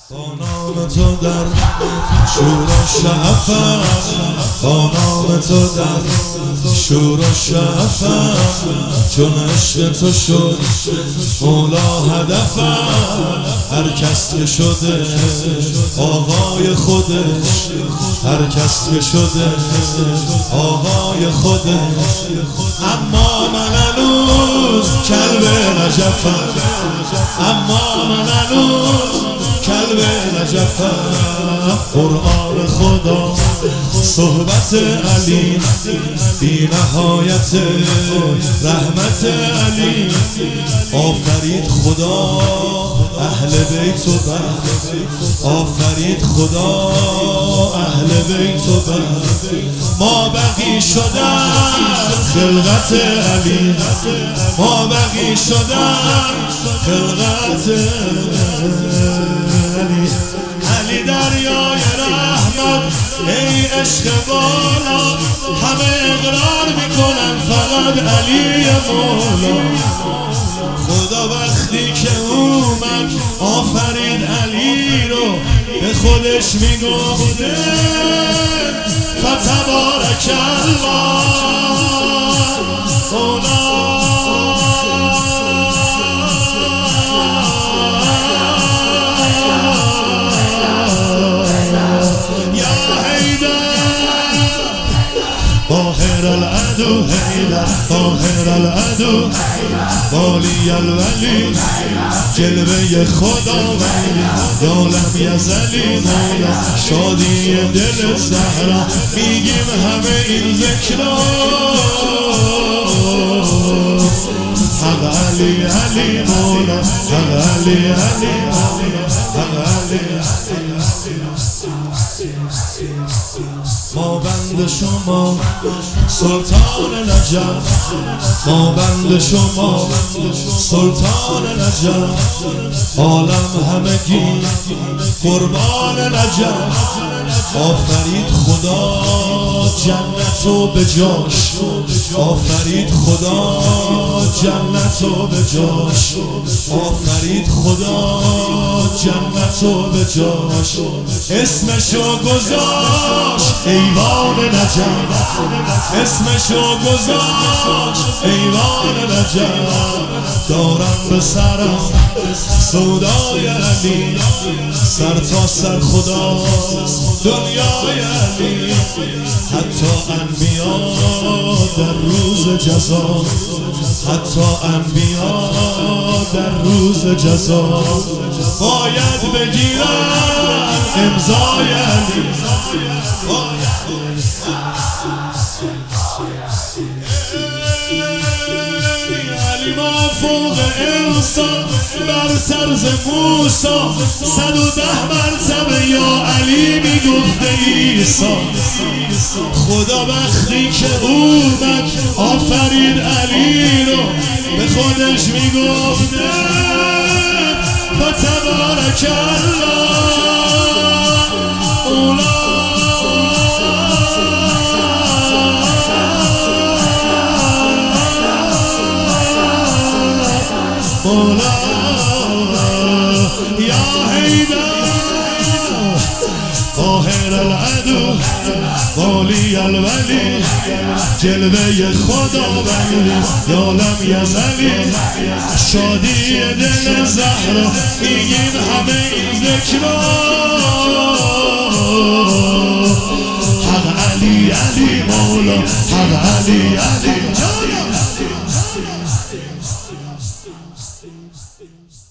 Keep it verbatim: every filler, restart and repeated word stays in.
با نام تو در شور و شعفم، با نام تو در شور و شعفم، چون عشق تو شد مولا هدفم. هر کس که شده آقای خودش، هر کس که شده آقای خودش، اما من هنوز کلب نجفم، اما من هنوز کلب نجفم. قرآن خدا صحبت علی بی نهایت رحمت علی. آفرید خدا اهل بیت و بر، آفرید خدا اهل بیت و بر. ما بقی شدن خلقت علی، ما بقی شدن خلقت علی. علی دریای رحمت ای عشق بالا، همه اقرار میکنن فقط علی مولا. خدا وقتی که اومد آفرید علی رو، به خودش میگفته فتبارک الله مولا. طاهر العدو حیدر، طاهر العدو والی الولی، جلوه خدا ولی دالم یزلی مولا. شادی دل زهرا میگیم همه این ذکرا. حق علی علی مولا، حق علی علی مولا، حق علی علی. ما بند شما سلطان نجف، ما بند شما سلطان نجف. عالم همگی قربان نجف. آفرید خدا جنتو به جاش، آفرید خدا جنتو به جاش، آفرید خدا جنتو به جاش. اسمشو گذاشت ایوان نجف، اسمشو گذاشت ایوان نجف. دارم به سرم سودای علی، سر تا سر خدا دنیای علی. حتی انبیا در روز جزا، حتی انبیا در روز جزا باید بگیرن امضای علی. علی ما فوق انسان، برتر ز موسی. صد و ده مرتبه یا علی میگفته عیسی. خدا وقتی که اومد آفرید علی رو، به خودش میگفته فتبارک الله مولا. مولا یا حیدر طاهر العدو والی الولی، جلوه خدا ولی دالم یزلی. شادی دل زهرا میگیم همه این ذکرا. حق علی علی مولا، حق علی علی.